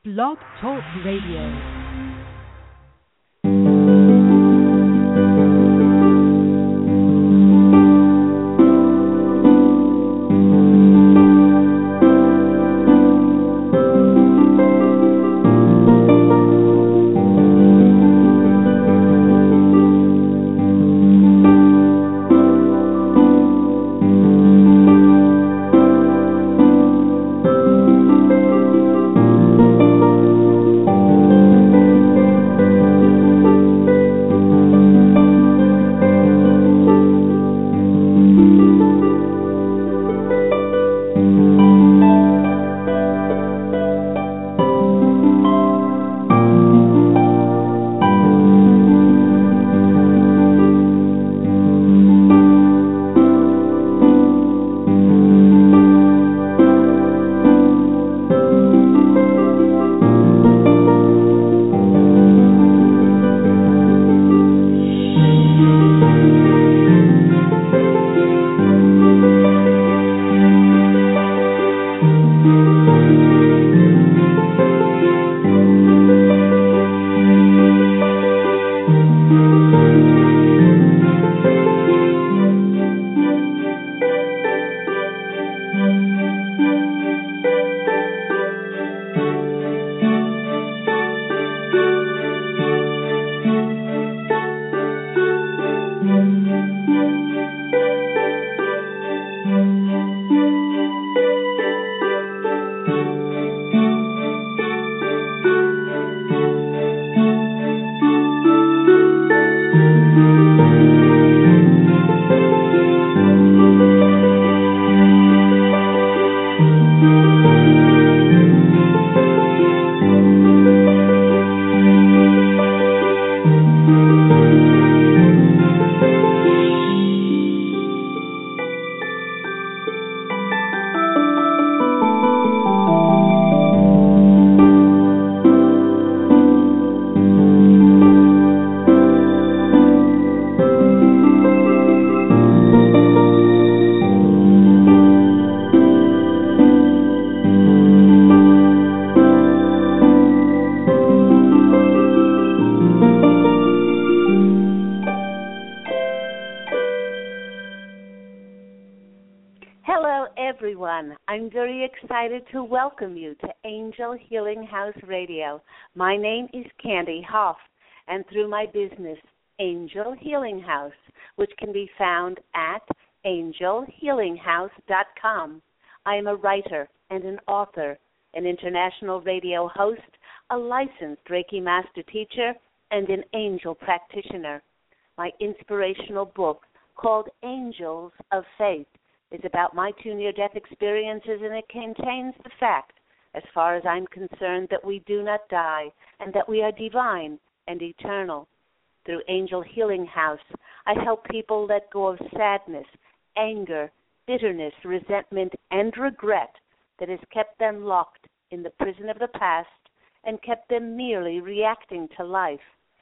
Blog Talk Radio. I'm very excited to welcome you to Angel Healing House Radio. My name is Candy Hoff, and through my business, Angel Healing House, which can be found at angelhealinghouse.com, I am a writer and an author, an international radio host, a licensed Reiki Master teacher, and an angel practitioner. My inspirational book, called Angels of Faith, is about my 2 near-death experiences, and it contains the fact, as far as I'm concerned, that we do not die and that we are divine and eternal. Through Angel Healing House, I help people let go of sadness, anger, bitterness, resentment, and regret that has kept them locked in the prison of the past and kept them merely reacting to life.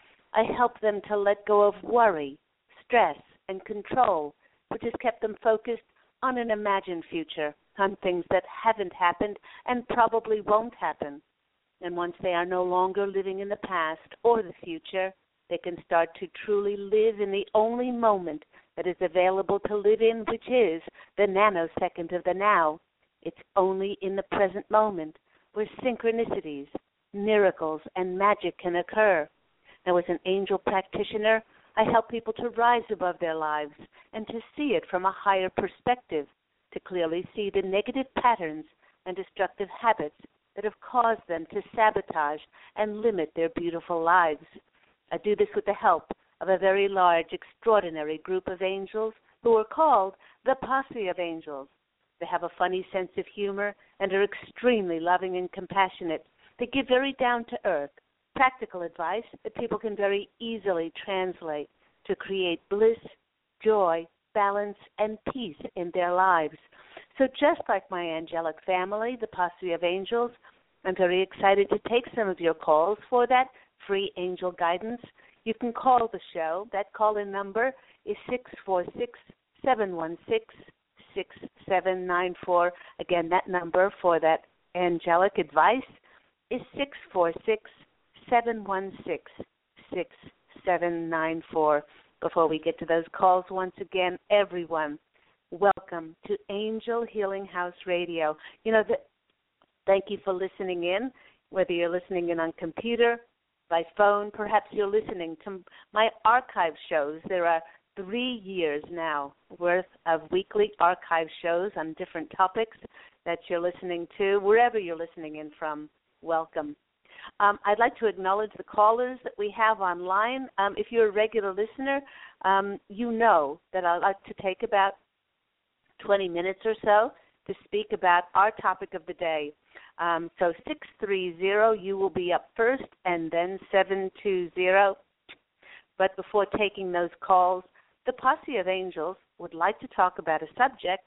I help them to let go of worry, stress, and control, which has kept them focused on an imagined future, on things that haven't happened and probably won't happen. And once they are no longer living in the past or the future, they can start to truly live in the only moment that is available to live in, which is the nanosecond of the now. It's only in the present moment where synchronicities, miracles, and magic can occur. Now, as an angel practitioner, I help people to rise above their lives and to see it from a higher perspective, to clearly see the negative patterns and destructive habits that have caused them to sabotage and limit their beautiful lives. I do this with the help of a very large, extraordinary group of angels who are called the Posse of Angels. They have a funny sense of humor and are extremely loving and compassionate. They give very down-to-earth, practical advice that people can very easily translate to create bliss, joy, balance, and peace in their lives. So just like my angelic family, the Posse of Angels, I'm very excited to take some of your calls for that free angel guidance. You can call the show. That call-in number is 646-716-6794. Again, that number for that angelic advice is 646-716-6794. Before we get to those calls, once again, everyone, welcome to Angel Healing House Radio. Thank you for listening in, whether you're listening in on computer, by phone, perhaps you're listening to my archive shows. There are 3 years now worth of weekly archive shows on different topics that you're listening to. Wherever you're listening in from, welcome. I'd like to acknowledge the callers that we have online. If you're a regular listener, you know that I like to take about 20 minutes or so to speak about our topic of the day. So 630, you will be up first, and then 720. But before taking those calls, the Posse of Angels would like to talk about a subject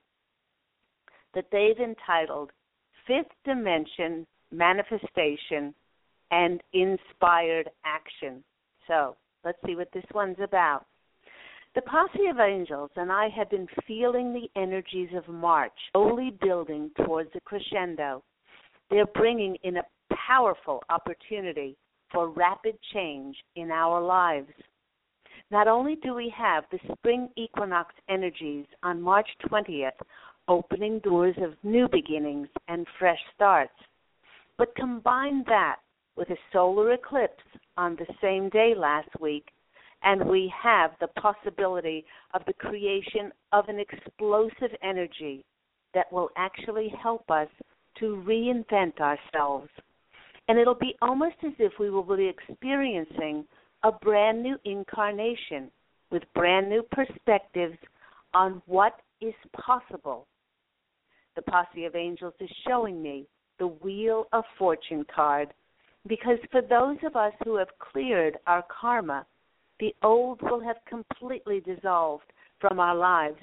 that they've entitled Fifth Dimension Manifestation and Inspired Action. So let's see what this one's about. The Posse of Angels and I have been feeling the energies of March slowly building towards a crescendo. They're bringing in a powerful opportunity for rapid change in our lives. Not only do we have the spring equinox energies on March 20th opening doors of new beginnings and fresh starts, but combine that with a solar eclipse on the same day last week, and we have the possibility of the creation of an explosive energy that will actually help us to reinvent ourselves. And it'll be almost as if we will be experiencing a brand new incarnation with brand new perspectives on what is possible. The Posse of Angels is showing me the Wheel of Fortune card, because for those of us who have cleared our karma, the old will have completely dissolved from our lives,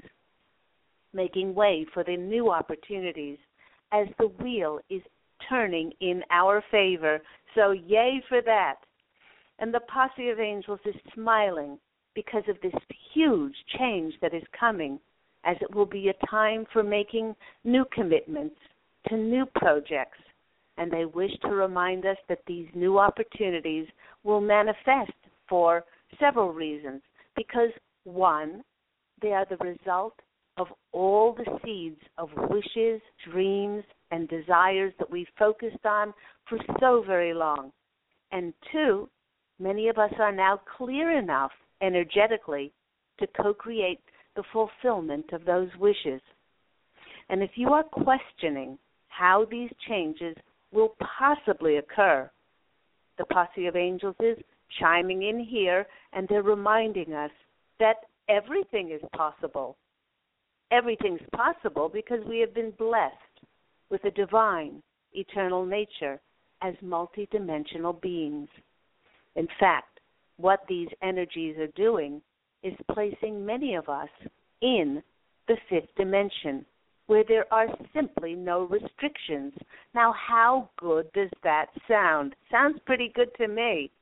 making way for the new opportunities as the wheel is turning in our favor. So yay for that. And the Posse of Angels is smiling because of this huge change that is coming, as it will be a time for making new commitments to new projects. And they wish to remind us that these new opportunities will manifest for several reasons. Because, one, they are the result of all the seeds of wishes, dreams, and desires that we've focused on for so very long. And two, many of us are now clear enough energetically to co-create the fulfillment of those wishes. And if you are questioning how these changes will possibly occur, the Posse of Angels is chiming in here, and they're reminding us that everything is possible. Everything's possible because we have been blessed with a divine, eternal nature as multidimensional beings. In fact, what these energies are doing is placing many of us in the fifth dimension, where there are simply no restrictions. Now, how good does that sound? Sounds pretty good to me.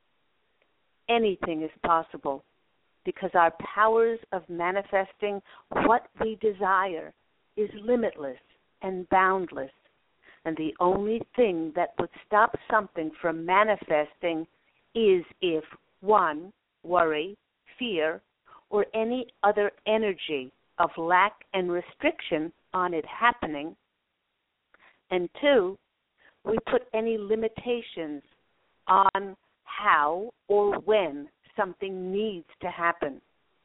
Anything is possible because our powers of manifesting what we desire is limitless and boundless. And the only thing that would stop something from manifesting is if, one, worry, fear, or any other energy of lack and restriction on it happening, and two, we put any limitations on how or when something needs to happen.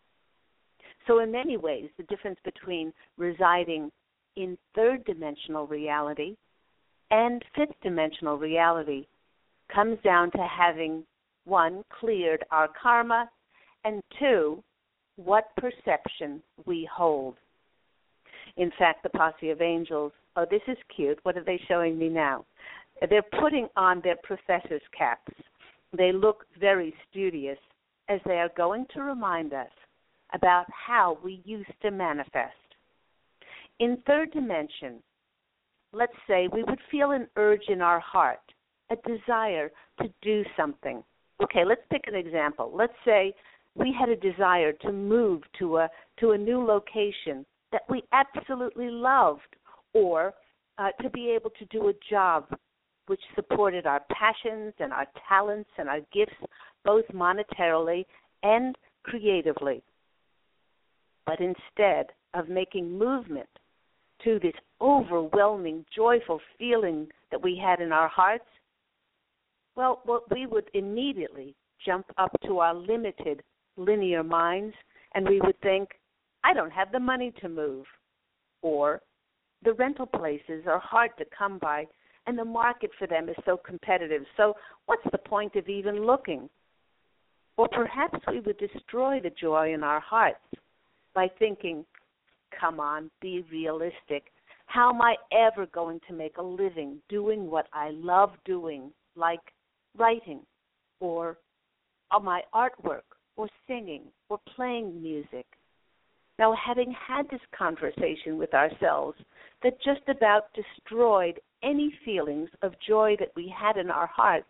So in many ways, the difference between residing in third-dimensional reality and fifth-dimensional reality comes down to having, one, cleared our karma, and two, what perception we hold. In fact, the Posse of Angels, oh, this is cute. What are they showing me now? They're putting on their professor's caps. They look very studious as they are going to remind us about how we used to manifest. In third dimension, let's say we would feel an urge in our heart, a desire to do something. Okay, let's pick an example. Let's say we had a desire to move to a new location that we absolutely loved, or to be able to do a job which supported our passions and our talents and our gifts, both monetarily and creatively. But instead of making movement to this overwhelming, joyful feeling that we had in our hearts, well, we would immediately jump up to our limited, linear minds, and we would think, I don't have the money to move, or the rental places are hard to come by, and the market for them is so competitive, so what's the point of even looking? Or perhaps we would destroy the joy in our hearts by thinking, come on, be realistic. How am I ever going to make a living doing what I love doing, like writing, or my artwork, or singing, or playing music? Now, having had this conversation with ourselves that just about destroyed any feelings of joy that we had in our hearts,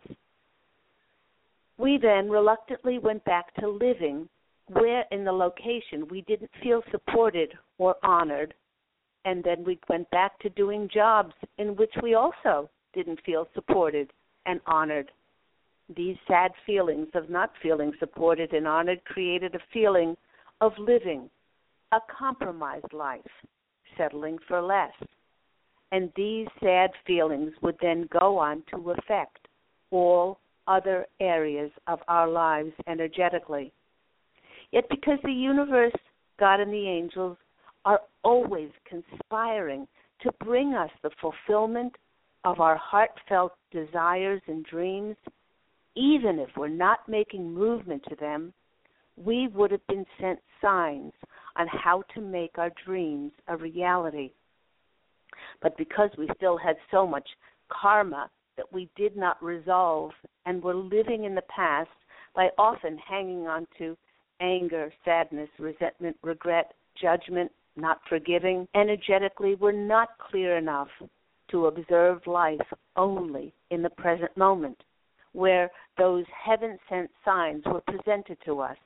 we then reluctantly went back to living where in the location we didn't feel supported or honored, and then we went back to doing jobs in which we also didn't feel supported and honored. These sad feelings of not feeling supported and honored created a feeling of living a compromised life, settling for less. And these sad feelings would then go on to affect all other areas of our lives energetically. Yet because the universe, God, and the angels are always conspiring to bring us the fulfillment of our heartfelt desires and dreams, even if we're not making movement to them, we would have been sent signs on how to make our dreams a reality. But because we still had so much karma that we did not resolve and were living in the past by often hanging on to anger, sadness, resentment, regret, judgment, not forgiving, energetically we're not clear enough to observe life only in the present moment, where those heaven-sent signs were presented to us.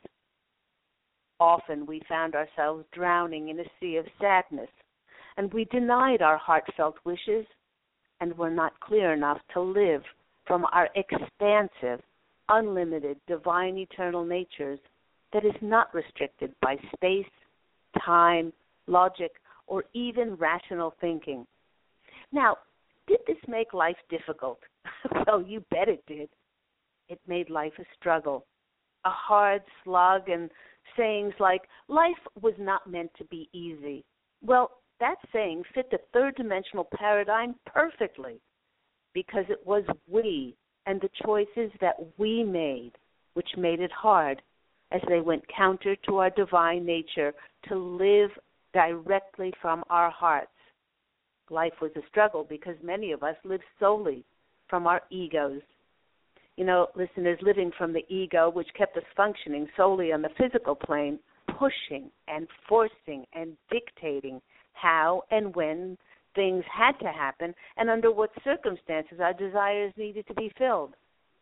Often we found ourselves drowning in a sea of sadness, and we denied our heartfelt wishes and were not clear enough to live from our expansive, unlimited, divine, eternal natures that is not restricted by space, time, logic, or even rational thinking. Now, did this make life difficult? Well, you bet it did. It made life a struggle, a hard slug, and sayings like, life was not meant to be easy. Well, that saying fit the third-dimensional paradigm perfectly because it was we and the choices that we made which made it hard as they went counter to our divine nature to live directly from our hearts. Life was a struggle because many of us lived solely from our egos. You know, listeners, living from the ego, which kept us functioning solely on the physical plane, pushing and forcing and dictating how and when things had to happen and under what circumstances our desires needed to be filled.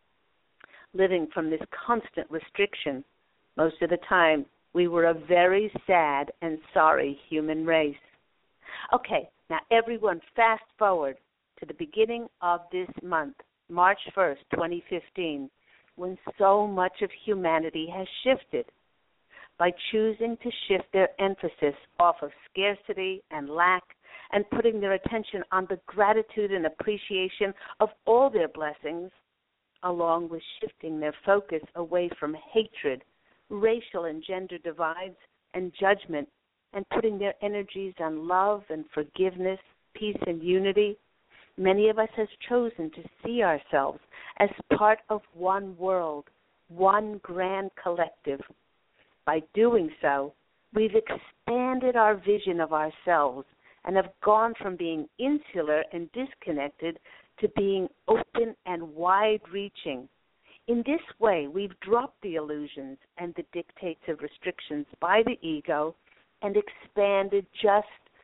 Living from this constant restriction, most of the time we were a very sad and sorry human race. Okay, now everyone fast forward to the beginning of this month, March 1st, 2015, when so much of humanity has shifted. By choosing to shift their emphasis off of scarcity and lack and putting their attention on the gratitude and appreciation of all their blessings, along with shifting their focus away from hatred, racial and gender divides, and judgment, and putting their energies on love and forgiveness, peace and unity, many of us have chosen to see ourselves as part of one world, one grand collective. By doing so, we've expanded our vision of ourselves and have gone from being insular and disconnected to being open and wide-reaching. In this way, we've dropped the illusions and the dictates of restrictions by the ego and expanded just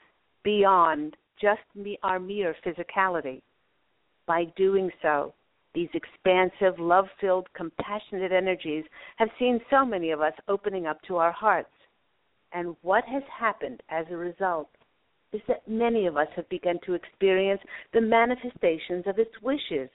beyond our mere physicality. By doing so, these expansive, love-filled, compassionate energies have seen so many of us opening up to our hearts. And what has happened as a result? is that many of us have begun to experience the manifestations of its wishes.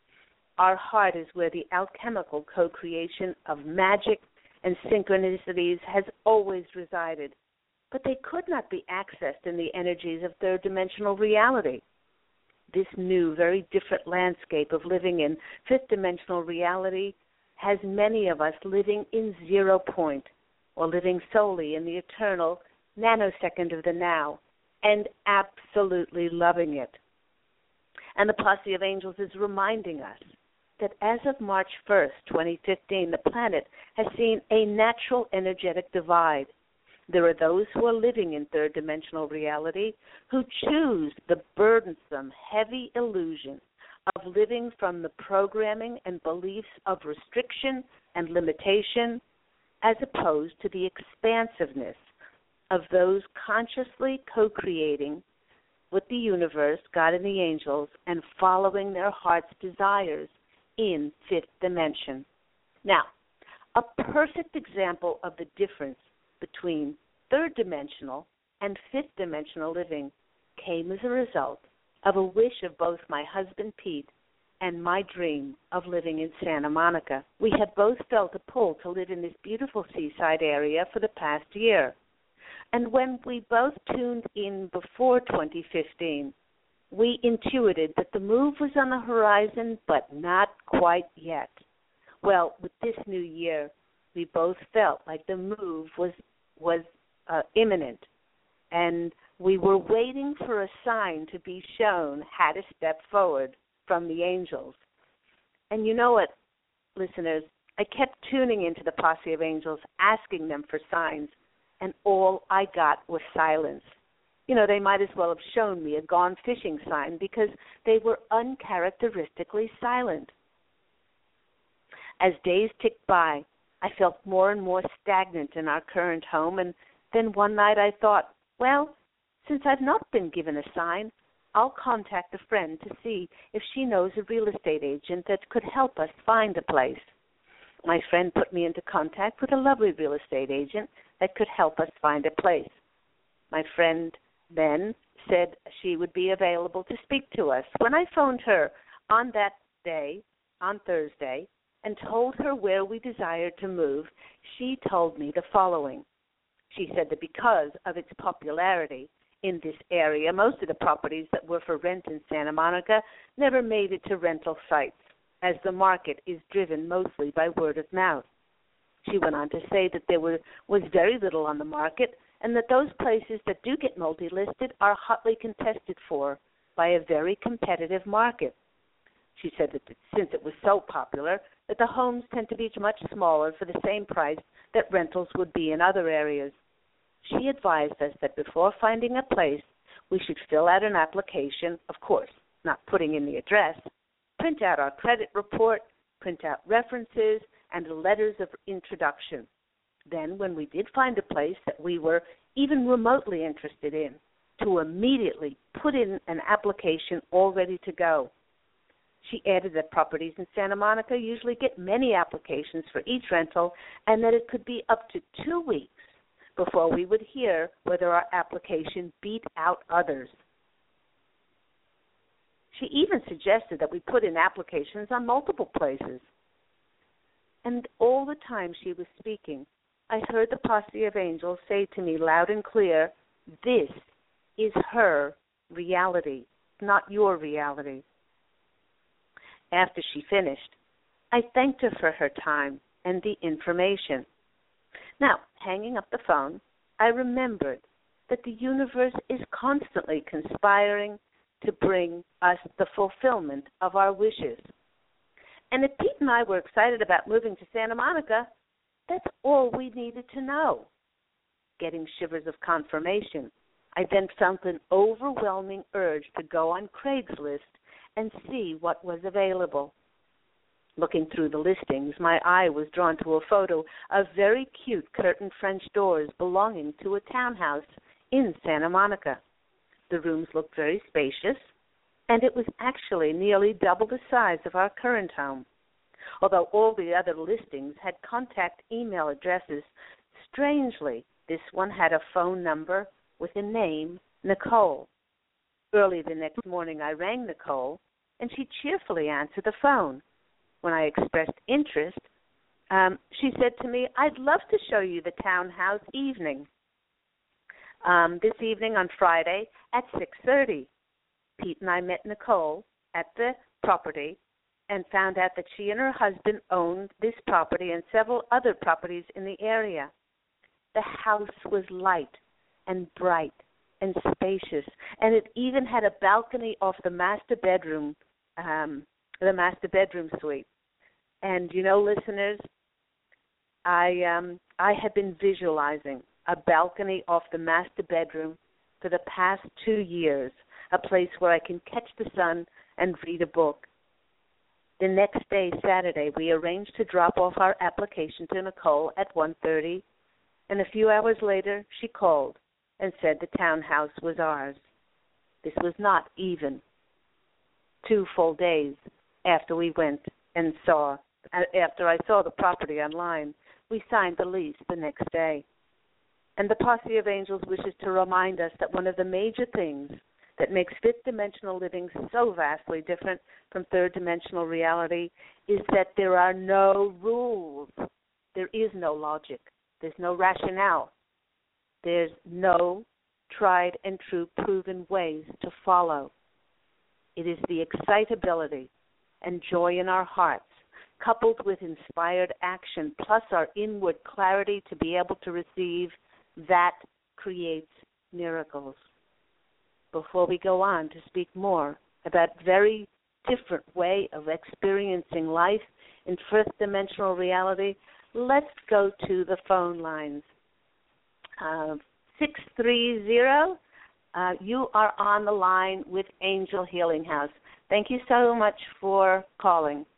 Our heart is where the alchemical co-creation of magic and synchronicities has always resided, but they could not be accessed in the energies of third-dimensional reality. This new, very different landscape of living in fifth-dimensional reality has many of us living in 0 point, or living solely in the eternal nanosecond of the now, and absolutely loving it. And the Posse of Angels is reminding us that as of March 1st, 2015, the planet has seen a natural energetic divide. There are those who are living in third-dimensional reality who choose the burdensome, heavy illusion of living from the programming and beliefs of restriction and limitation, as opposed to the expansiveness of those consciously co-creating with the universe, God and the angels, and following their heart's desires in fifth dimension. Now, a perfect example of the difference between third-dimensional and fifth-dimensional living came as a result of a wish of both my husband, Pete, and my dream of living in Santa Monica. We had both felt a pull to live in this beautiful seaside area for the past year. And when we both tuned in before 2015, we intuited that the move was on the horizon, but not quite yet. Well, with this new year, we both felt like the move was imminent, and we were waiting for a sign to be shown how to step forward from the angels. And you know what, listeners? I kept tuning into the Posse of Angels, asking them for signs, and all I got was silence. You know, they might as well have shown me a gone fishing sign because they were uncharacteristically silent. As days ticked by, I felt more and more stagnant in our current home, and then one night I thought, well, since I've not been given a sign, I'll contact a friend to see if she knows a real estate agent that could help us find a place. My friend put me into contact with a lovely real estate agent that could help us find a place. My friend then said she would be available to speak to us. When I phoned her on that day, on Thursday, and told her where we desired to move, she told me the following. She said that because of its popularity in this area, most of the properties that were for rent in Santa Monica never made it to rental sites, as the market is driven mostly by word of mouth. She went on to say that there was very little on the market, and that those places that do get multi-listed are hotly contested for by a very competitive market. She said that since it was so popular, that the homes tend to be much smaller for the same price that rentals would be in other areas. She advised us that before finding a place, we should fill out an application, of course, not putting in the address, print out our credit report, print out references, and letters of introduction. Then, when we did find a place that we were even remotely interested in, to immediately put in an application all ready to go. She added that properties in Santa Monica usually get many applications for each rental, and that it could be up to 2 weeks before we would hear whether our application beat out others. She even suggested that we put in applications on multiple places. And all the time she was speaking, I heard the Posse of Angels say to me loud and clear, this is her reality, not your reality. After she finished, I thanked her for her time and the information. Now, hanging up the phone, I remembered that the universe is constantly conspiring to bring us the fulfillment of our wishes. And if Pete and I were excited about moving to Santa Monica, that's all we needed to know. Getting shivers of confirmation, I then felt an overwhelming urge to go on Craigslist and see what was available. Looking through the listings, my eye was drawn to a photo of very cute curtained French doors belonging to a townhouse in Santa Monica. The rooms looked very spacious, and it was actually nearly double the size of our current home. Although all the other listings had contact email addresses, strangely, this one had a phone number with a name Nicole. Early the next morning, I rang Nicole, and she cheerfully answered the phone. When I expressed interest, she said to me, "I'd love to show you the townhouse evening. This evening on Friday at 6:30. Pete and I met Nicole at the property and found out that she and her husband owned this property and several other properties in the area. The house was light and bright and spacious, and it even had a balcony off the master bedroom suite. And you know, listeners, I had been visualizing a balcony off the master bedroom for the past 2 years, a place where I can catch the sun and read a book. The next day, Saturday, we arranged to drop off our application to Nicole at 1:30, and a few hours later she called and said the townhouse was ours. This was not even 2 full days after we went and after I saw the property online. We signed the lease the next day. And the Posse of Angels wishes to remind us that one of the major things that makes fifth-dimensional living so vastly different from third-dimensional reality is that there are no rules. There is no logic. There's no rationale. There's no tried and true proven ways to follow. It is the excitability and joy in our hearts, coupled with inspired action, plus our inward clarity to be able to receive, that creates miracles. Before we go on to speak more about very different way of experiencing life in fifth-dimensional reality, let's go to the phone lines. 630, you are on the line with Angel Healing House. Thank you so much for calling.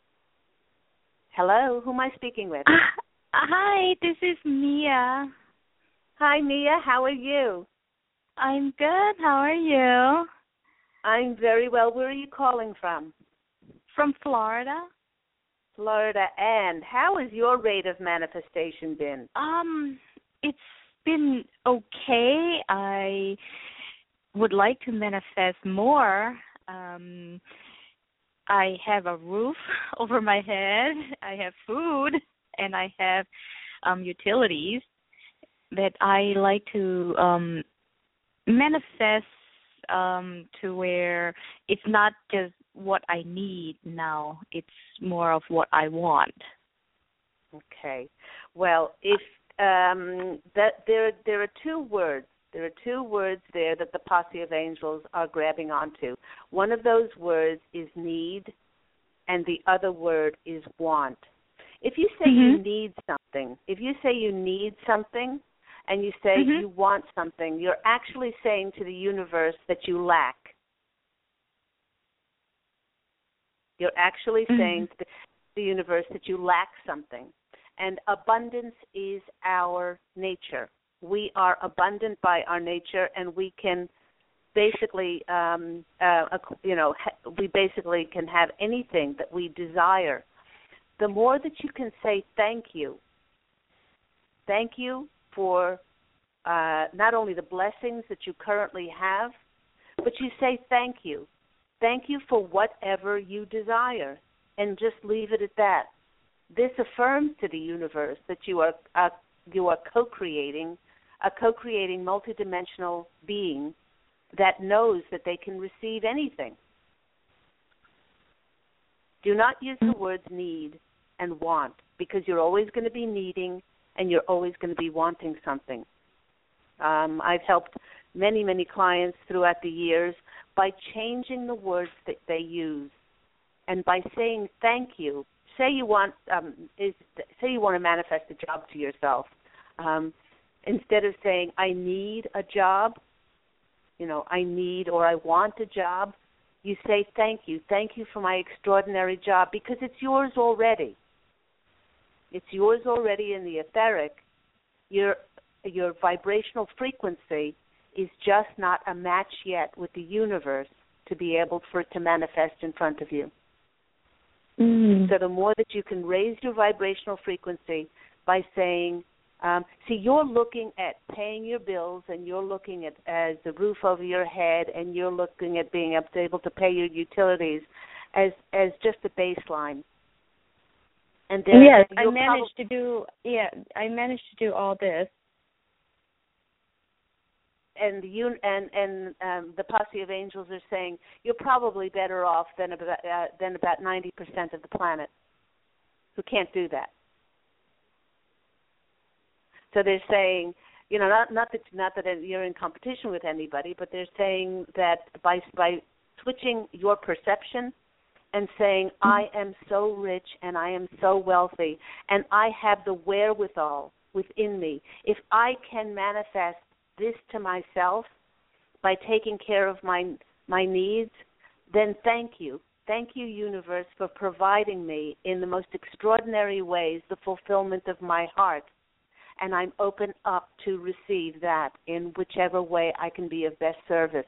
Hello, who am I speaking with? Hi, this is Mia. Hi, Mia. How are you? I'm good. How are you? I'm very well. Where are you calling from? From Florida. Florida. And how has your rate of manifestation been? It's been okay. I would like to manifest more. I have a roof over my head. I have food, and I have utilities that I like to manifest to where it's not just what I need now. It's more of what I want. Okay. Well, if there are 2 words. There are 2 words there that the Posse of Angels are grabbing onto. One of those words is need, and the other word is want. If you say you need something, and you say you want something, you're actually saying to the universe that you lack. You're actually saying to the universe that you lack something. And abundance is our nature. We are abundant by our nature, and we can basically, we basically can have anything that we desire. The more that you can say thank you for not only the blessings that you currently have, but you say thank you. Thank you for whatever you desire, and just leave it at that. This affirms to the universe that you are co-creating a co-creating multidimensional being that knows that they can receive anything. Do not use the words need and want, because you're always going to be needing and you're always going to be wanting something. I've helped many, many clients throughout the years by changing the words that they use, and by saying thank you. Say you want to manifest a job to yourself. Instead of saying I need a job, I need or I want a job, you say thank you. Thank you for my extraordinary job, because it's yours already. It's yours already in the etheric. Your vibrational frequency is just not a match yet with the universe to be able for it to manifest in front of you. So the more that you can raise your vibrational frequency by saying See, you're looking at paying your bills, and you're looking at as the roof over your head, and you're looking at being able to pay your utilities as just a baseline. And then yes, I managed to do all this. And the posse of angels are saying you're probably better off than about 90% of the planet who can't do that. So they're saying, not that you're in competition with anybody, but they're saying that by switching your perception and saying, I am so rich and I am so wealthy and I have the wherewithal within me. If I can manifest this to myself by taking care of my needs, then thank you. Thank you, universe, for providing me in the most extraordinary ways the fulfillment of my heart. And I'm open up to receive that in whichever way I can be of best service.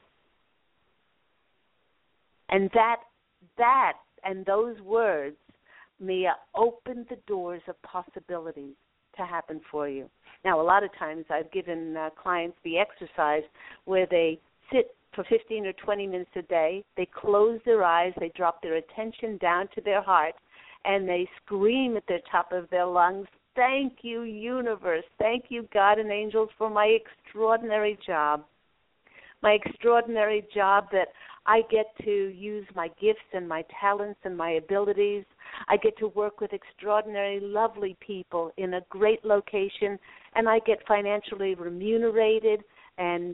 And that and those words, Mia, open the doors of possibilities to happen for you. Now, a lot of times I've given clients the exercise where they sit for 15 or 20 minutes a day, they close their eyes, they drop their attention down to their heart, and they scream at the top of their lungs, thank you, universe, thank you, God and angels, for my extraordinary job. My extraordinary job that I get to use my gifts and my talents and my abilities. I get to work with extraordinary, lovely people in a great location, and I get financially remunerated and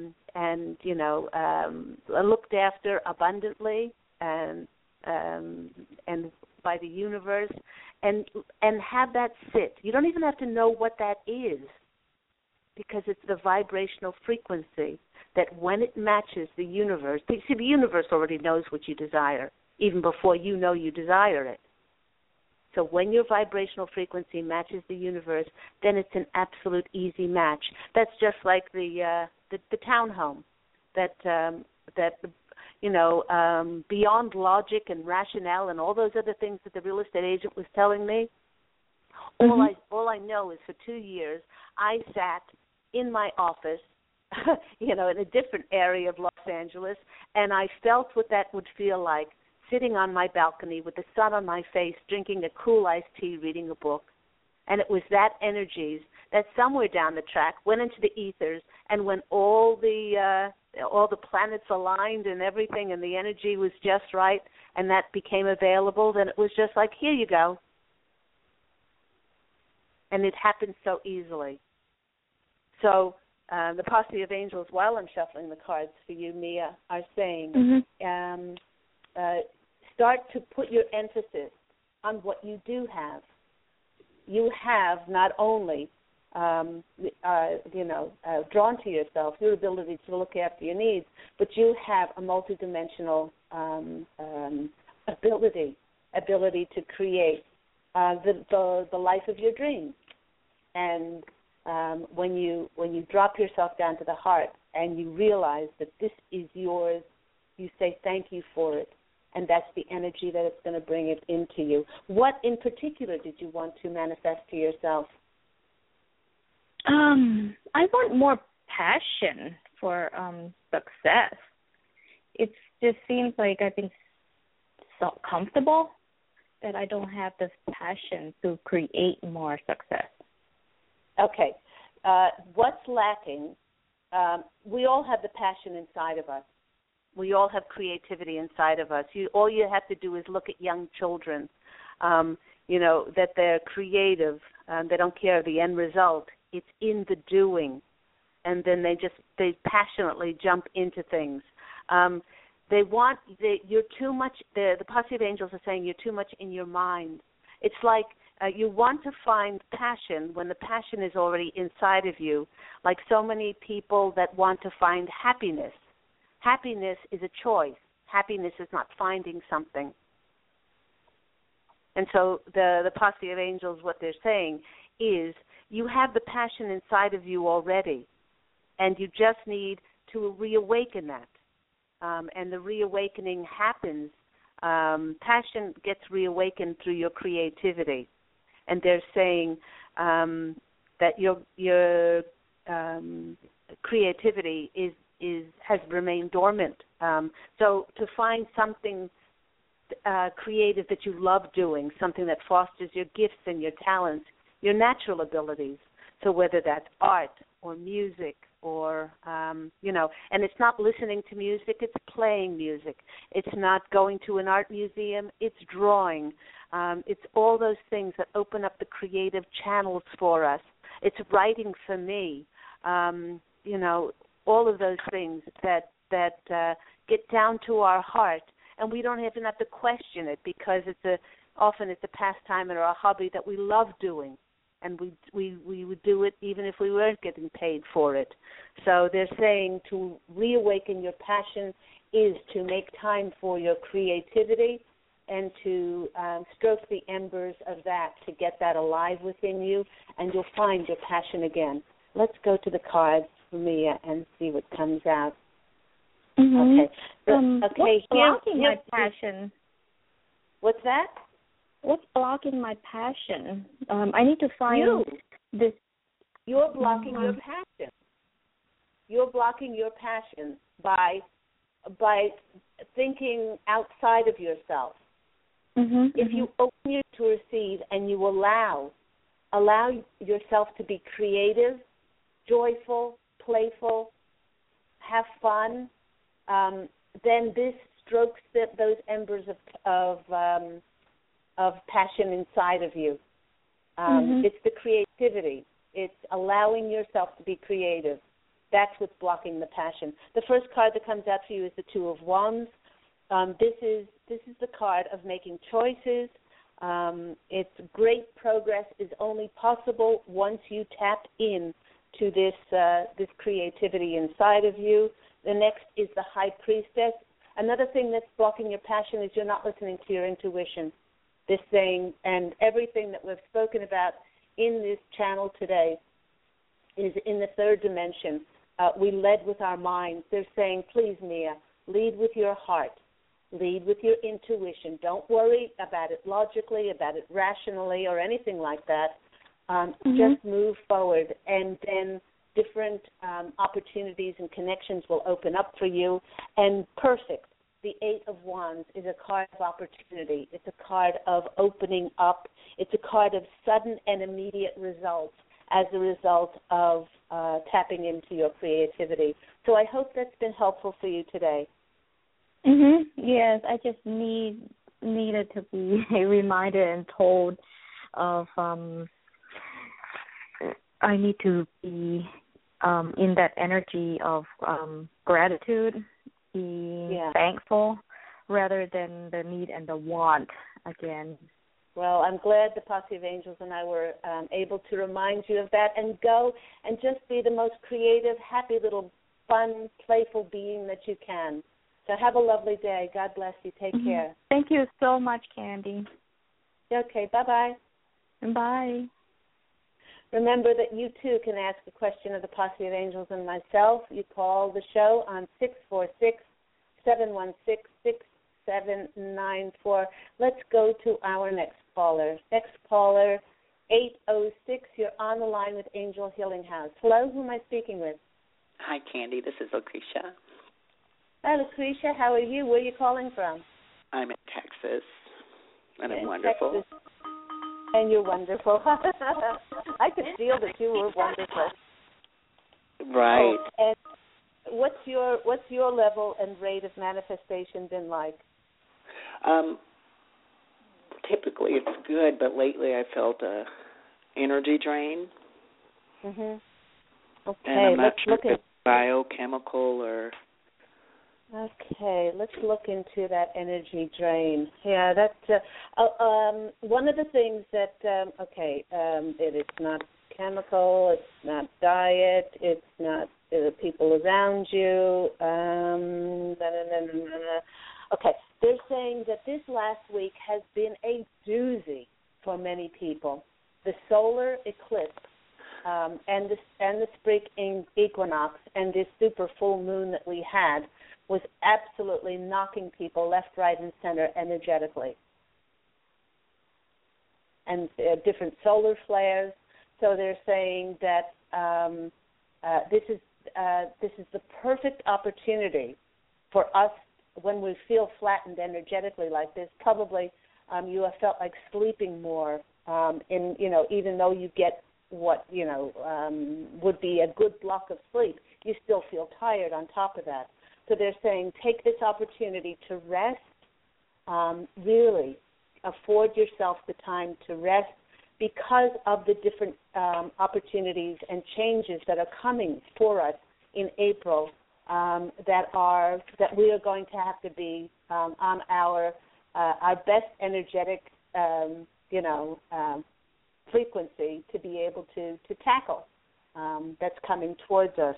looked after abundantly and by the universe, and have that sit. You don't even have to know what that is, because it's the vibrational frequency that when it matches the universe, see, the universe already knows what you desire, even before you know you desire it. So when your vibrational frequency matches the universe, then it's an absolute easy match. That's just like the townhome that beyond logic and rationale and all those other things that the real estate agent was telling me. All I know is for 2 years I sat in my office, in a different area of Los Angeles, and I felt what that would feel like, sitting on my balcony with the sun on my face, drinking a cool iced tea, reading a book. And it was that energies that somewhere down the track went into the ethers, and when all the planets aligned and everything, and the energy was just right, and that became available, then it was just like, here you go. And it happened so easily. So the posse of angels, while I'm shuffling the cards for you, Mia, are saying, start to put your emphasis on what you do have. You have not only, drawn to yourself your ability to look after your needs, but you have a multidimensional ability to create the life of your dreams. And when you drop yourself down to the heart and you realize that this is yours, you say thank you for it, and that's the energy that it's going to bring it into you. What in particular did you want to manifest to yourself? I want more passion for success. It just seems like I've been so comfortable that I don't have this passion to create more success. Okay. What's lacking? We all have the passion inside of us. We all have creativity inside of us. All you have to do is look at young children, that they're creative. They don't care the end result. It's in the doing. And then they passionately jump into things. You're too much, the posse of angels are saying you're too much in your mind. It's like you want to find passion when the passion is already inside of you, like so many people that want to find happiness. Happiness is a choice. Happiness is not finding something. And so the posse of angels, what they're saying is you have the passion inside of you already, and you just need to reawaken that. And the reawakening happens. Passion gets reawakened through your creativity. And they're saying that your creativity has remained dormant. So to find something creative that you love doing, something that fosters your gifts and your talents, your natural abilities. So whether that's art or music or, and it's not listening to music, it's playing music. It's not going to an art museum, it's drawing. It's all those things that open up the creative channels for us. It's writing for me. All of those things that get down to our heart, and we don't even have to question it because often it's a pastime or a hobby that we love doing, and we would do it even if we weren't getting paid for it. So they're saying to reawaken your passion is to make time for your creativity and to stroke the embers of that, to get that alive within you, and you'll find your passion again. Let's go to the cards for Mia and see what comes out. Mm-hmm. Okay. What's blocking my passion? What's that? What's blocking my passion? I need to find this. You're blocking your passion. You're blocking your passion by thinking outside of yourself. Mm-hmm, if you open your to receive and you allow yourself to be creative, joyful, playful, have fun, then this strokes those embers of passion inside of you. It's the creativity. It's allowing yourself to be creative. That's what's blocking the passion. The first card that comes out for you is the Two of Wands. This is the card of making choices. It's great progress is only possible once you tap in to this creativity inside of you. The next is the High Priestess. Another thing that's blocking your passion is you're not listening to your intuition. This thing and everything that we've spoken about in this channel today is in the third dimension. We led with our minds. They're saying, please, Mia, lead with your heart. Lead with your intuition. Don't worry about it logically, about it rationally, or anything like that. Just move forward, and then different opportunities and connections will open up for you. And perfect, the Eight of Wands is a card of opportunity. It's a card of opening up. It's a card of sudden and immediate results as a result of tapping into your creativity. So I hope that's been helpful for you today. Yes, I just needed to be reminded and told of I need to be in that energy of gratitude, be thankful, rather than the need and the want again. Well, I'm glad the Posse of Angels and I were able to remind you of that, and go and just be the most creative, happy little fun, playful being that you can. So have a lovely day. God bless you. Take care. Thank you so much, Candy. Okay, bye-bye. Bye. Remember that you, too, can ask a question of the Posse of Angels and myself. You call the show on 646-716-6794. Let's go to our next caller. Next caller, 806. You're on the line with Angel Healing House. Hello, who am I speaking with? Hi, Candy. This is Lucretia. Hi, Lucretia. How are you? Where are you calling from? I'm in Texas, and I'm wonderful. Texas. And you're wonderful. I could feel that you were wonderful. Right. Oh, and what's your level and rate of manifestation been like? Typically it's good, but lately I felt a energy drain. Okay. And I'm not sure if it's biochemical or... Okay, let's look into that energy drain. Yeah, that's one of the things that, it is not chemical, it's not diet, it's not the people around you. Okay, they're saying that this last week has been a doozy for many people. The solar eclipse and the spring equinox and this super full moon that we had was absolutely knocking people left, right, and center energetically. And different solar flares, So they're saying that this is the perfect opportunity for us when we feel flattened energetically like this. Probably you have felt like sleeping more, even though you get what would be a good block of sleep, you still feel tired on top of that. So they're saying take this opportunity to rest. Really afford yourself the time to rest because of the different opportunities and changes that are coming for us in April that we are going to have to be on our best energetic frequency to be able to tackle that's coming towards us.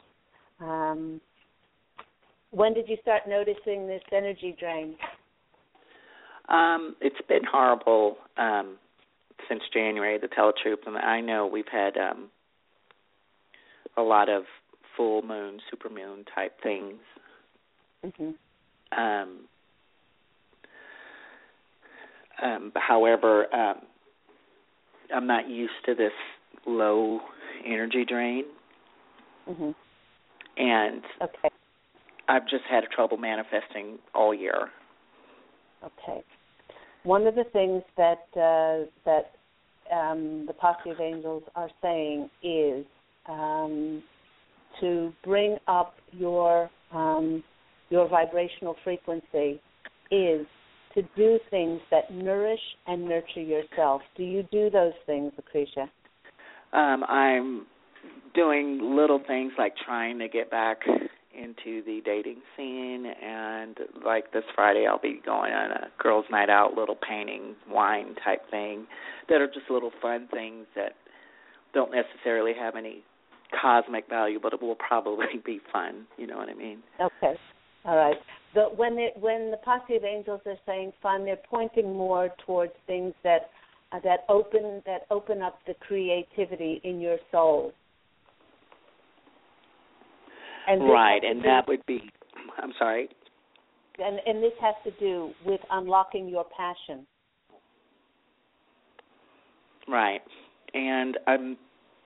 When did you start noticing this energy drain? It's been horrible since January, to tell the truth. And I know we've had a lot of full moon, super moon type things. Mm-hmm. However, I'm not used to this low energy drain. Mm-hmm. And okay. I've just had trouble manifesting all year. Okay. One of the things that the Posse of Angels are saying is to bring up your vibrational frequency is to do things that nourish and nurture yourself. Do you do those things, Lucretia? I'm doing little things like trying to get back into the dating scene, and like this Friday I'll be going on a girls' night out, little painting, wine type thing, that are just little fun things that don't necessarily have any cosmic value, but it will probably be fun, you know what I mean? Okay, all right. When the Posse of Angels are saying fun, they're pointing more towards things that open up the creativity in your soul. And right, and that would be, I'm sorry? And this has to do with unlocking your passion. Right, and I'm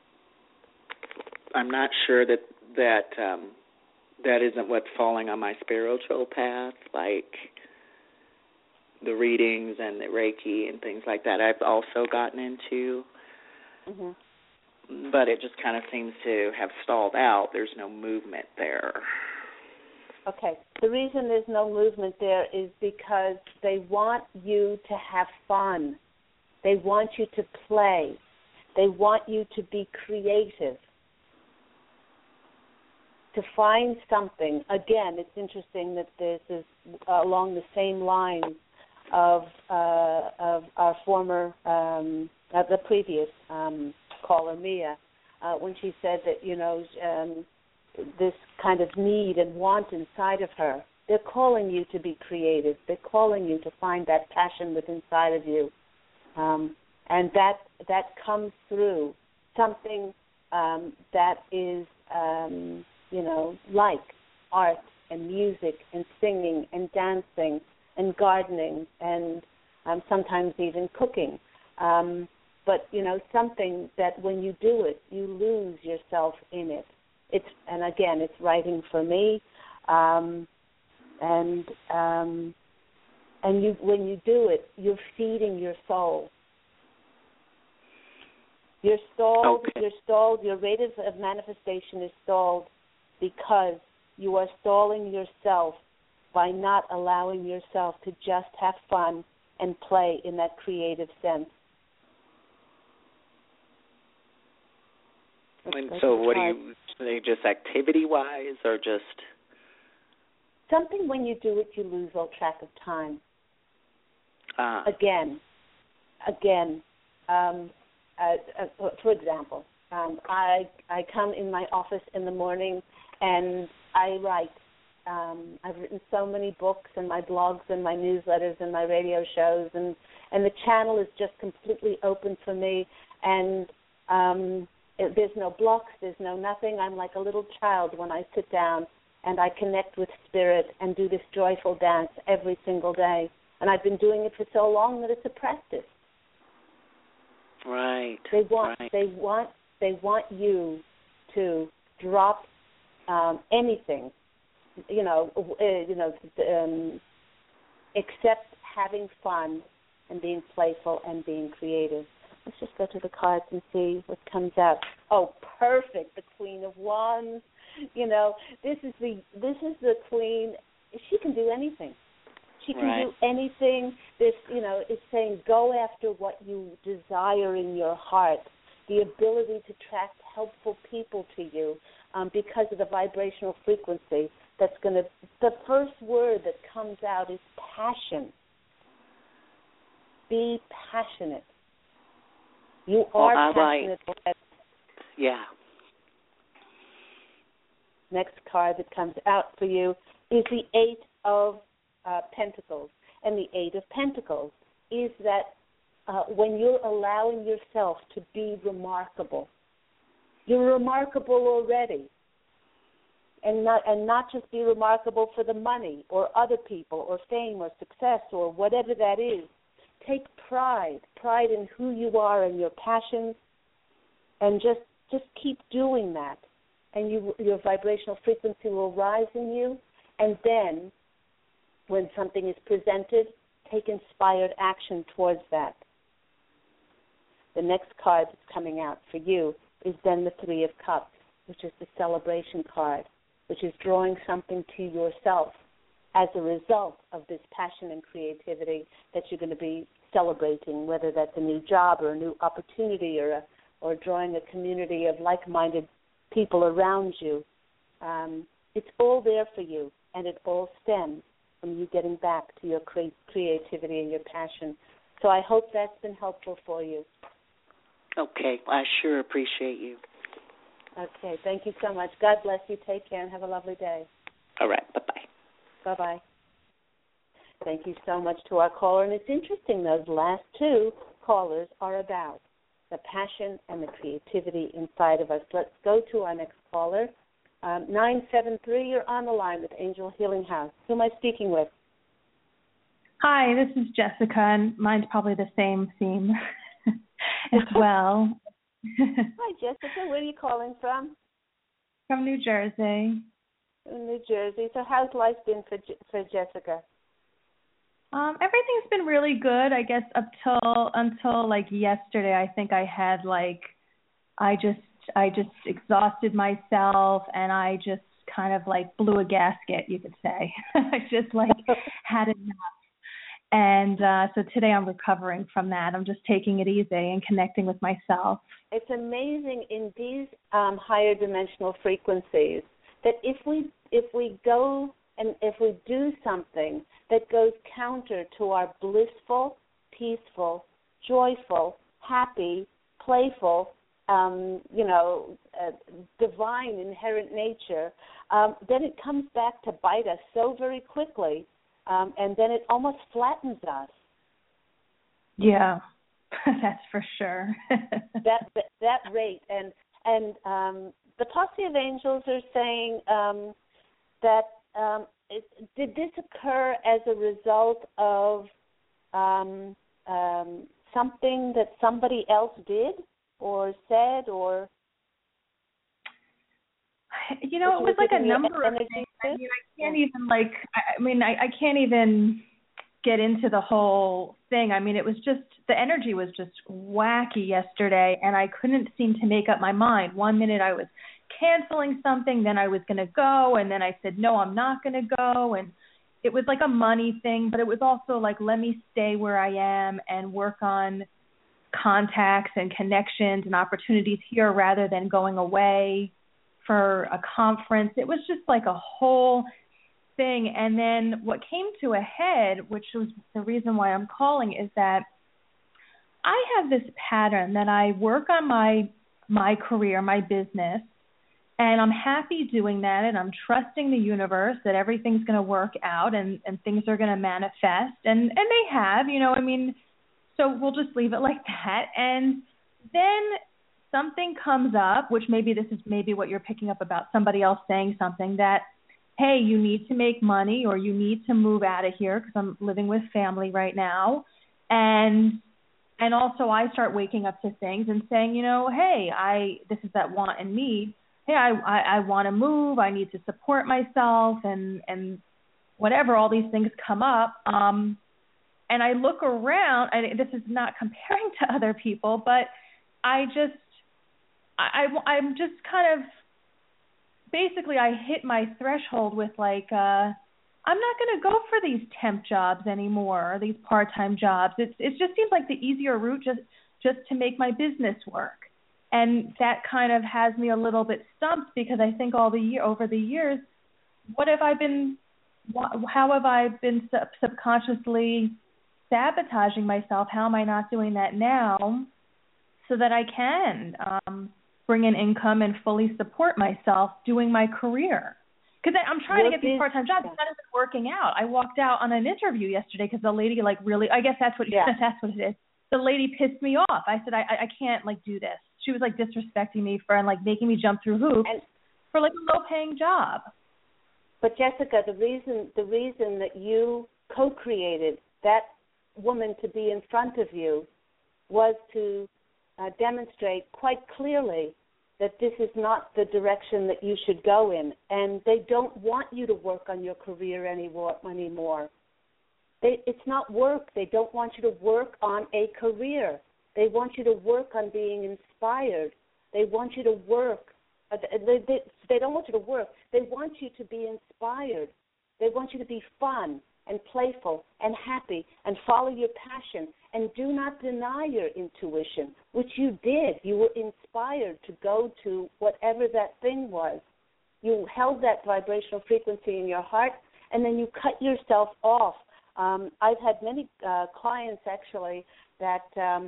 not sure that isn't what's falling on my spiritual path, like the readings and the Reiki and things like that I've also gotten into. Mm-hmm. But it just kind of seems to have stalled out. There's no movement there. Okay. The reason there's no movement there is because they want you to have fun. They want you to play. They want you to be creative. To find something. Again, it's interesting that this is along the same lines of our former, the previous caller, Mia, when she said that, this kind of need and want inside of her. They're calling you to be creative. They're calling you to find that passion within inside of you. And that comes through something that is, like art and music and singing and dancing and gardening and sometimes even cooking. But, something that when you do it, you lose yourself in it. And again, it's writing for me. When you do it, you're feeding your soul. You're stalled. Okay. You're stalled. Your rate of manifestation is stalled because you are stalling yourself by not allowing yourself to just have fun and play in that creative sense. And so what do you say, just activity-wise or just? Something when you do it, you lose all track of time. Again, for example, I come in my office in the morning and I write. I've written so many books and my blogs and my newsletters and my radio shows, and the channel is just completely open for me, and there's no blocks, there's no nothing. I'm like a little child when I sit down and I connect with spirit and do this joyful dance every single day. And I've been doing it for so long that it's a practice. Right. They want they want you to drop anything, except having fun and being playful and being creative. Let's just go to the cards and see what comes out. Oh, perfect! The Queen of Wands. This is the Queen. She can do anything. She can do anything. This, it's saying go after what you desire in your heart. The ability to attract helpful people to you because of the vibrational frequency. The first word that comes out is passion. Be passionate. You are passionate. Yeah. Next card that comes out for you is the Eight of Pentacles. And the Eight of Pentacles is that when you're allowing yourself to be remarkable, you're remarkable already. And not just be remarkable for the money or other people or fame or success or whatever that is. Take pride in who you are and your passions, and just keep doing that. And your vibrational frequency will rise in you. And then, when something is presented, take inspired action towards that. The next card that's coming out for you is then the Three of Cups, which is the celebration card, which is drawing something to yourself as a result of this passion and creativity that you're going to be celebrating, whether that's a new job or a new opportunity or drawing a community of like-minded people around you. It's all there for you, and it all stems from you getting back to your creativity and your passion. So I hope that's been helpful for you. Okay. I sure appreciate you. Okay. Thank you so much. God bless you. Take care and have a lovely day. All right. Bye-bye. Bye-bye. Thank you so much to our caller. And it's interesting, those last two callers are about the passion and the creativity inside of us. Let's go to our next caller. 973, you're on the line with Angel Healing House. Who am I speaking with? Hi, this is Jessica, and mine's probably the same theme as well. Hi, Jessica. Where are you calling from? From New Jersey. In New Jersey. So how's life been for Jessica? Everything's been really good, I guess, until like yesterday. I think I had I just exhausted myself, and I just kind of blew a gasket, you could say. I just had enough. And so today I'm recovering from that. I'm just taking it easy and connecting with myself. It's amazing in these higher dimensional frequencies that if we go and if we do something that goes counter to our blissful, peaceful, joyful, happy, playful, divine inherent nature, then it comes back to bite us so very quickly, and then it almost flattens us. Yeah, that's for sure. that rate, and the Posse of Angels are saying that did this occur as a result of something that somebody else did or said, or it was like a number of things. I can't even get into the whole thing. It was just, the energy was just wacky yesterday, and I couldn't seem to make up my mind. 1 minute I was canceling something, then I was going to go, and then I said, no, I'm not going to go, and it was like a money thing, but it was also let me stay where I am and work on contacts and connections and opportunities here rather than going away for a conference. It was just like a whole thing. And then what came to a head, which was the reason why I'm calling, is that I have this pattern that I work on my career, my business, and I'm happy doing that, and I'm trusting the universe that everything's going to work out and things are going to manifest, and they have, so we'll just leave it like that. And then something comes up, which maybe this is what you're picking up about, somebody else saying something that, hey, you need to make money or you need to move out of here because I'm living with family right now. And And also I start waking up to things and saying, you know, hey, this is that want and need. Hey, I want to move. I need to support myself and whatever, all these things come up. And I look around, and this is not comparing to other people, but I'm just kind of, basically I hit my threshold with like, I'm not going to go for these temp jobs anymore, or these part-time jobs. It just seems like the easier route just to make my business work. And that kind of has me a little bit stumped, because I think over the years, how have I been subconsciously sabotaging myself? How am I not doing that now so that I can bring in income and fully support myself doing my career? Because I'm trying to get these part-time jobs. That isn't working out. I walked out on an interview yesterday because the lady really, I guess that's what that's what it is. The lady pissed me off. I said, I can't do this. She was disrespecting me and making me jump through hoops for a low-paying job. But Jessica, the reason that you co-created that woman to be in front of you was to demonstrate quite clearly that this is not the direction that you should go in, and they don't want you to work on your career anymore. It's not work. They don't want you to work on a career. They want you to work on being inspired. They want you to work. They don't want you to work. They want you to be inspired. They want you to be fun and playful and happy and follow your passion, and do not deny your intuition, which you did. You were inspired to go to whatever that thing was. You held that vibrational frequency in your heart, and then you cut yourself off. I've had many clients actually that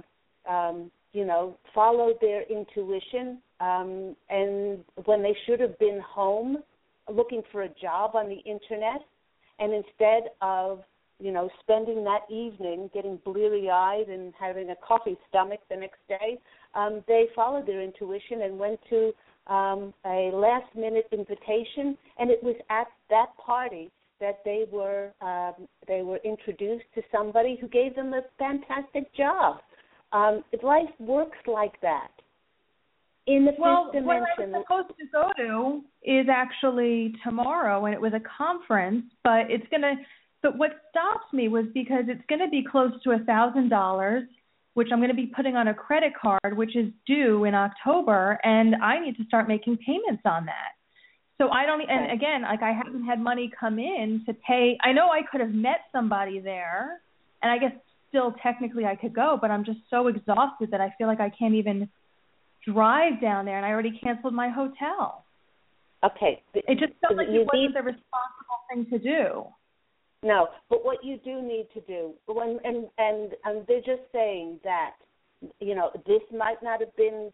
followed their intuition, and when they should have been home looking for a job on the internet, and instead of spending that evening getting bleary-eyed and having a coffee stomach the next day, they followed their intuition and went to a last-minute invitation, and it was at that party that they were introduced to somebody who gave them a fantastic job. Life works like that. In the fifth dimension. What I was supposed to go to is actually tomorrow, and it was a conference, but But what stops me was because it's going to be close to $1,000, which I'm going to be putting on a credit card, which is due in October, and I need to start making payments on that. So I don't, and again, I haven't had money come in to pay. I know I could have met somebody there, and I guess still technically I could go, but I'm just so exhausted that I feel like I can't even drive down there, and I already canceled my hotel. Okay. It just felt like it wasn't the responsible thing to do. No, but what you do need to do, and they're just saying that, this might not have been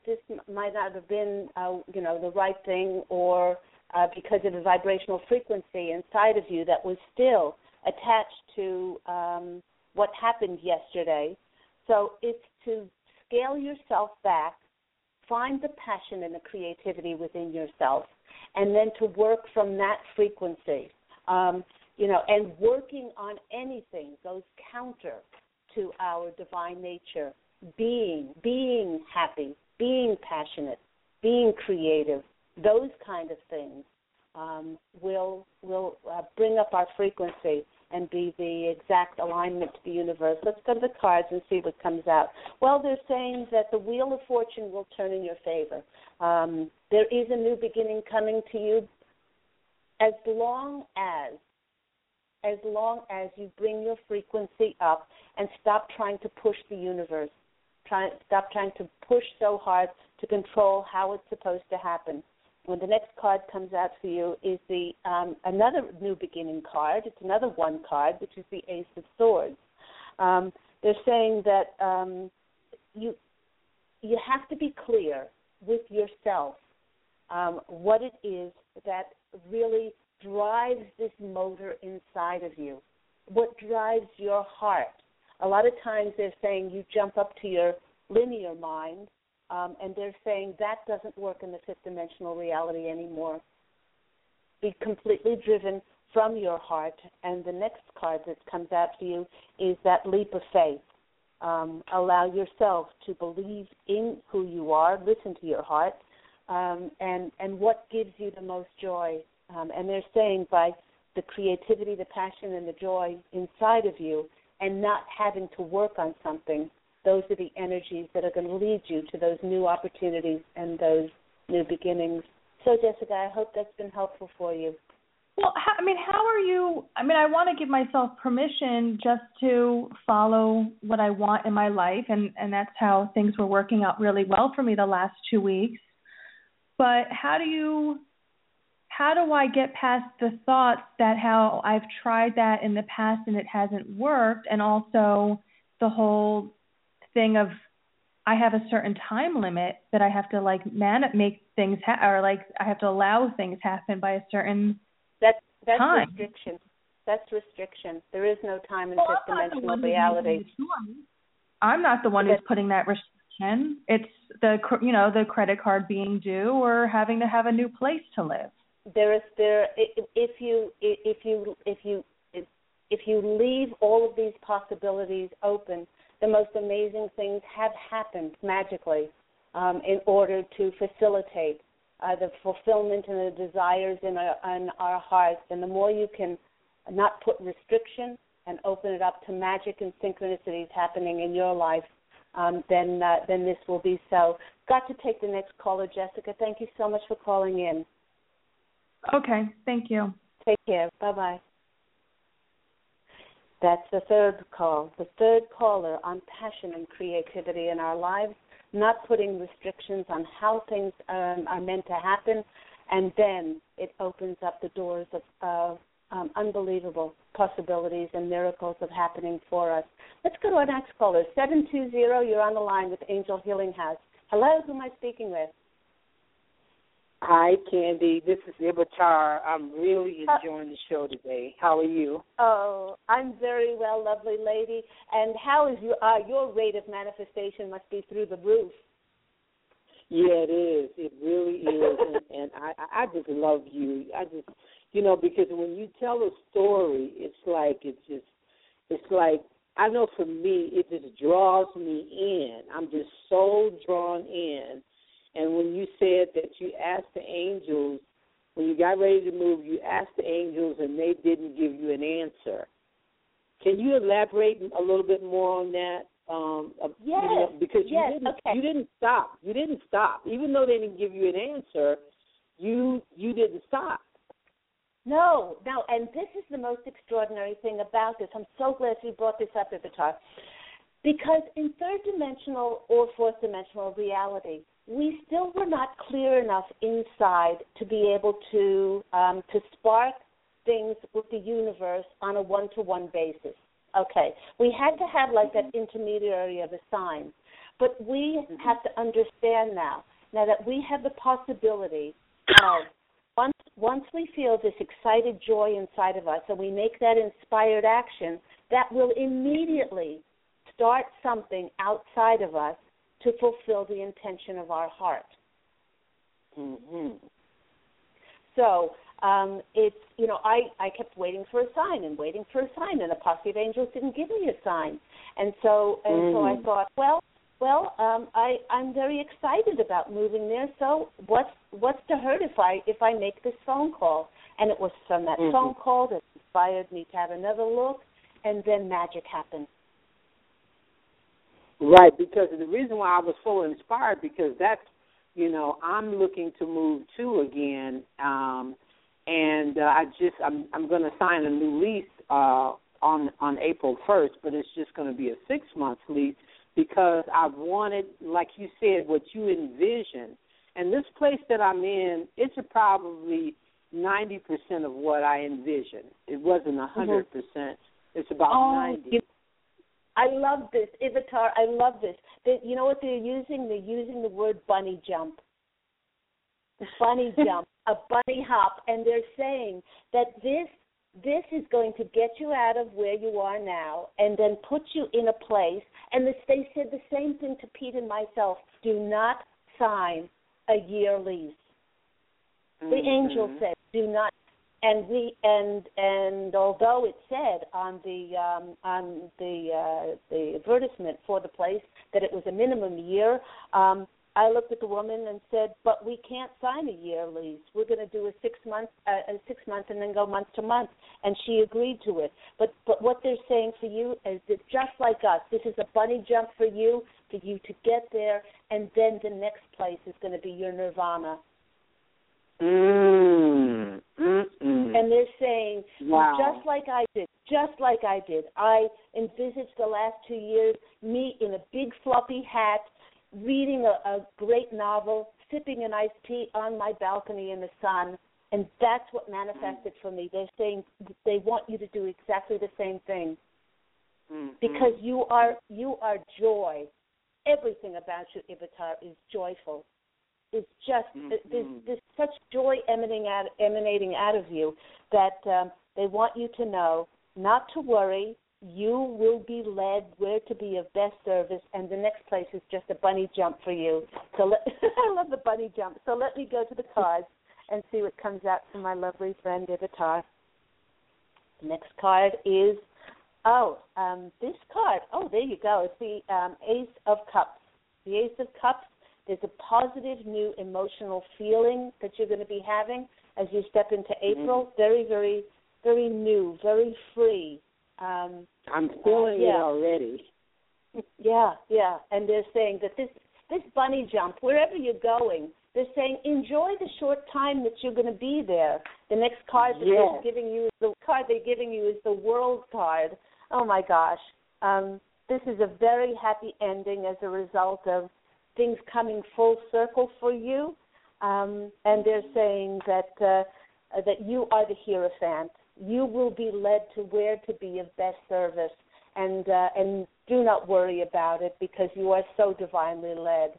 the right thing, or because of the vibrational frequency inside of you that was still attached to what happened yesterday. So it's to scale yourself back, find the passion and the creativity within yourself, and then to work from that frequency. And working on anything goes counter to our divine nature. Being happy, being passionate, being creative, those kind of things will bring up our frequency and be the exact alignment to the universe. Let's go to the cards and see what comes out. Well, they're saying that the wheel of fortune will turn in your favor. There is a new beginning coming to you as long as you bring your frequency up and stop trying to push the universe. Stop trying to push so hard to control how it's supposed to happen. When the next card comes out for you is the another new beginning card. It's another one card, which is the Ace of Swords. They're saying that you have to be clear with yourself what it is that really drives this motor inside of you, what drives your heart. A lot of times they're saying you jump up to your linear mind, and they're saying that doesn't work in the fifth dimensional reality anymore. Be completely driven from your heart. And the next card that comes out to you is that leap of faith. Allow yourself to believe in who you are, listen to your heart, and what gives you the most joy. And they're saying by the creativity, the passion, and the joy inside of you, and not having to work on something, those are the energies that are going to lead you to those new opportunities and those new beginnings. So, Jessica, I hope that's been helpful for you. Well, how are you? I want to give myself permission just to follow what I want in my life, and that's how things were working out really well for me the last 2 weeks. But how do I get past the thoughts that how I've tried that in the past and it hasn't worked, and also the whole thing of I have a certain time limit that I have to make things or I have to allow things happen by a certain That's time. restriction. That's restriction. There is no time in fifth-dimensional reality. I'm not the one who's putting that restriction. It's the credit card being due or having to have a new place to live. If you leave all of these possibilities open, the most amazing things have happened magically in order to facilitate the fulfillment and the desires in our hearts. And the more you can not put restriction and open it up to magic and synchronicities happening in your life, then this will be so. Got to take the next caller, Jessica. Thank you so much for calling in. Okay, thank you. Take care. Bye-bye. That's the third call, the third caller on passion and creativity in our lives, not putting restrictions on how things are meant to happen, and then it opens up the doors of unbelievable possibilities and miracles of happening for us. Let's go to our next caller, 720. You're on the line with Angel Healing House. Hello, who am I speaking with? Hi, Candy. This is Ibatar. I'm really enjoying the show today. How are you? Oh, I'm very well, lovely lady. And how is your rate of manifestation must be through the roof. Yeah, it is. It really is. and I just love you. I just, because when you tell a story, it's like, I know for me, it just draws me in. I'm just so drawn in. And when you said that you asked the angels, when you got ready to move, you asked the angels and they didn't give you an answer. Can you elaborate a little bit more on that? Yes. Because okay. You didn't stop. You didn't stop. Even though they didn't give you an answer, you didn't stop. No, and this is the most extraordinary thing about this. I'm so glad you brought this up, Ibatar. Because in third-dimensional or fourth-dimensional reality, we still were not clear enough inside to be able to spark things with the universe on a one-to-one basis. Okay, we had to have like that intermediary of a sign, but we have to understand now that we have the possibility of once we feel this excited joy inside of us and we make that inspired action, that will immediately start something outside of us to fulfill the intention of our heart. Mm-hmm. So it's, I kept waiting for a sign, and a posse of angels didn't give me a sign. And so I thought, I'm very excited about moving there, so what's to hurt if I make this phone call? And it was from that phone call that inspired me to have another look, and then magic happened. Right, because the reason why I was so inspired, because that's, I'm looking to move too again, and I'm going to sign a new lease on April 1st, but it's just going to be a 6-month lease because I wanted, like you said, what you envisioned. And this place that I'm in, it's probably 90% of what I envisioned. It wasn't 100%. It's about 90%. I love this, Ibatar. I love this. You know what they're using? They're using the word bunny jump. Bunny jump, a bunny hop, and they're saying that this is going to get you out of where you are now and then put you in a place. And they said the same thing to Pete and myself. Do not sign a year lease. The angel said, do not and although it said on the advertisement for the place that it was a minimum year, I looked at the woman and said, "But we can't sign a year lease. We're going to do a 6 month, and then go month to month." And she agreed to it. But what they're saying for you is that just like us, this is a bunny jump for you to get there, and then the next place is going to be your nirvana. And they're saying, wow. just like I did, I envisaged the last 2 years, me in a big floppy hat, reading a great novel, sipping an iced tea on my balcony in the sun, and that's what manifested for me. They're saying they want you to do exactly the same thing, because you are joy. Everything about you, Ibitar, is joyful. It's just there's such joy emanating out of you that they want you to know not to worry. You will be led where to be of best service, and the next place is just a bunny jump for you. So I love the bunny jump. So let me go to the cards and see what comes out from my lovely friend Ibitar. The next card is this card. Oh, there you go. It's the Ace of Cups. The Ace of Cups. There's a positive new emotional feeling that you're going to be having as you step into April. Very, very, very new, very free. I'm feeling it already. Yeah. And they're saying that this bunny jump, wherever you're going, they're saying enjoy the short time that you're going to be there. The next card that they're giving you, the card they're giving you is the World card. Oh my gosh. This is a very happy ending as a result of things coming full circle for you, and they're saying that you are the Hierophant. You will be led to where to be of best service, and do not worry about it because you are so divinely led.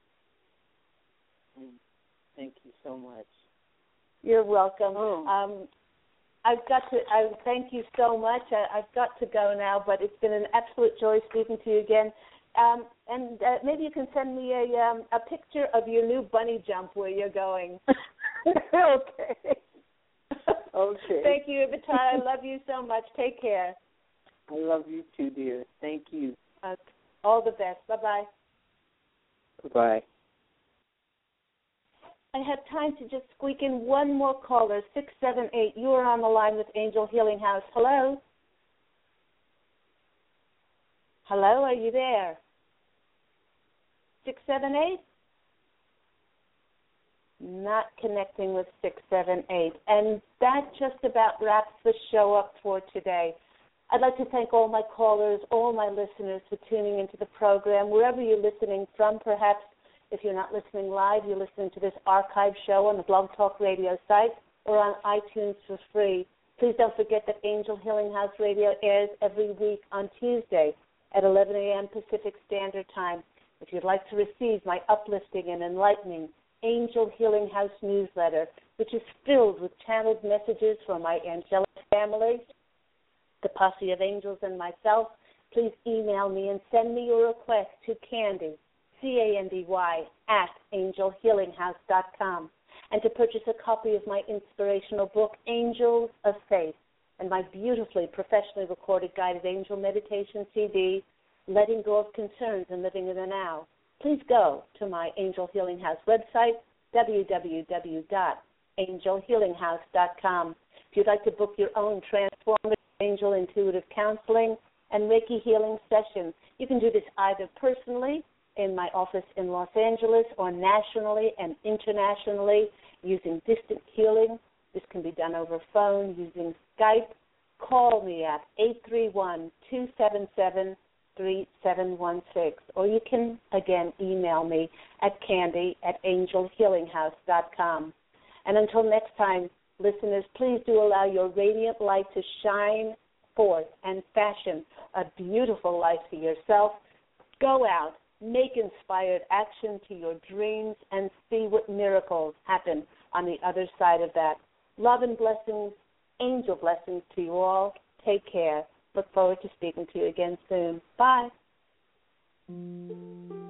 Thank you so much. You're welcome. I thank you so much. I've got to go now, but it's been an absolute joy speaking to you again. And maybe you can send me a picture of your new bunny jump where you're going. Okay. Thank you, Ibitar. I love you so much. Take care. I love you too, dear. Thank you. All the best. Bye-bye. Bye-bye. I have time to just squeak in one more caller, 678. You are on the line with Angel Healing House. Hello? Hello, are you there? 678? Not connecting with 678. And that just about wraps the show up for today. I'd like to thank all my callers, all my listeners for tuning into the program. Wherever you're listening from, perhaps if you're not listening live, you're listening to this archive show on the Blog Talk Radio site or on iTunes for free. Please don't forget that Angel Healing House Radio airs every week on Tuesday at 11 a.m. Pacific Standard Time. If you'd like to receive my uplifting and enlightening Angel Healing House newsletter, which is filled with channeled messages from my angelic family, the posse of angels and myself, please email me and send me your request to Candy, C-A-N-D-Y, @angelhealinghouse.com. And to purchase a copy of my inspirational book, Angels of Faith, and my beautifully professionally recorded guided angel meditation CD, Letting Go of Concerns and Living in the Now, please go to my Angel Healing House website, www.angelhealinghouse.com. If you'd like to book your own transformative angel intuitive counseling and Reiki healing session, you can do this either personally in my office in Los Angeles or nationally and internationally using distant healing. This can be done over phone using Skype. Call me at 831-277-3716, or you can, again, email me at candy@angelhealinghouse.com. And until next time, listeners, please do allow your radiant light to shine forth and fashion a beautiful life for yourself. Go out, make inspired action to your dreams, and see what miracles happen on the other side of that. Love and blessings, angel blessings to you all. Take care. Look forward to speaking to you again soon. Bye.